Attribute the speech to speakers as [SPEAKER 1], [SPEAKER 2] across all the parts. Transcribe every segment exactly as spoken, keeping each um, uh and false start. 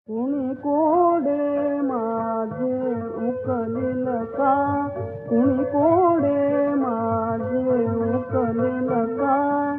[SPEAKER 1] कुणी कोडे माझे उकलील का, कुणी कोडे माझे उकलील का.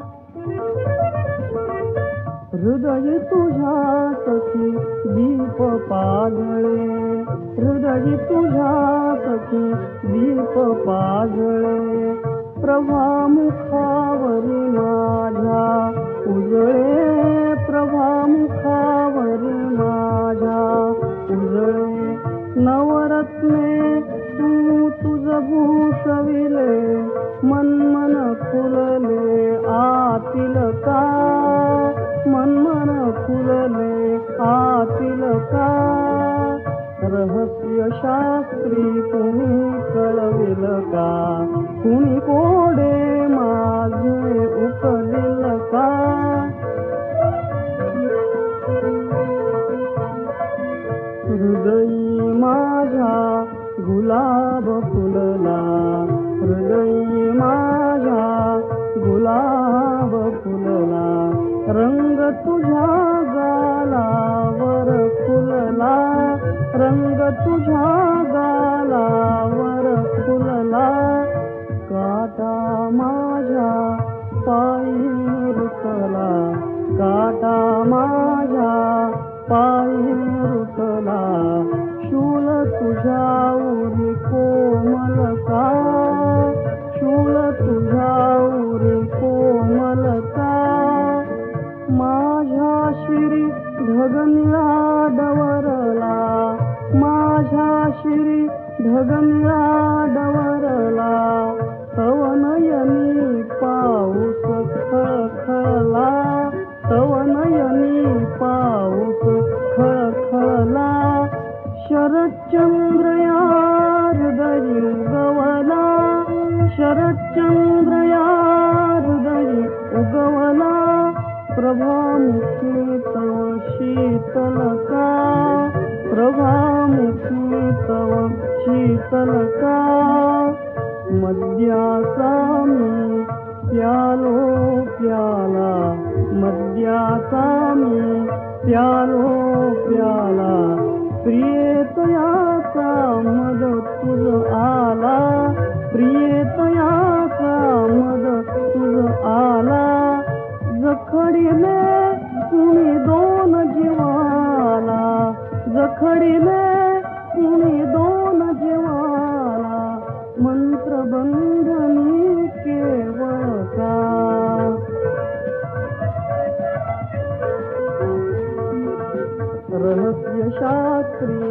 [SPEAKER 1] हृदय तुझ्या सखी दीप पाजळे, हृदय तुझ्या सखी दीप पाजळे. प्रभामुखावरी माझ्या उजळे, प्रभामुखावरी माझ्या उजळे. नवरत्ने तू तुझ भूषविले, मनमन फुलले आतील का, मनमन फुलले आतील का. रहस्य शास्त्री कुणी कळविल का, कुणी कोडे माझे उकलील का. हृदयी माझ्या गुलाब फुलला, हृदयी माझ्या गुलाब फुलला. रंग तुझ्या गालावर फुलला, रंग तुझ्या गालावर फुलला. काटा माझ्या पायी रुतला, काटा माझ्या पायी रुतला. शूल तुझ्या उरी कोमल का, शूल तुझ्या उरी कोमल का. माझ्या शिरी ढगनिळा डवरला, माझ्या शिरी ढगनिळा डवरला. तव नयनी पाऊस खळखळला, तव नयनी पाऊस खळखळला. शरच्चंद्र या हृदयी उगवला, शरच्चंद्र या हृदयी उगवला. प्रभामुखी तव शीतल का, प्रभामुखी तव शीतल का. मद्याचा मी प्यालो प्याला, मद्याचा मी प्यालो प्याला. प्रियतयाचा मद तुझ आला, प्रियतयाचा मद तुझ आला. जखडिले कुणी दोन जीवाला, जखडिले कुणी दोन जीवाला. मंत्रबंधनी केवळ का. रहस्य शास्त्री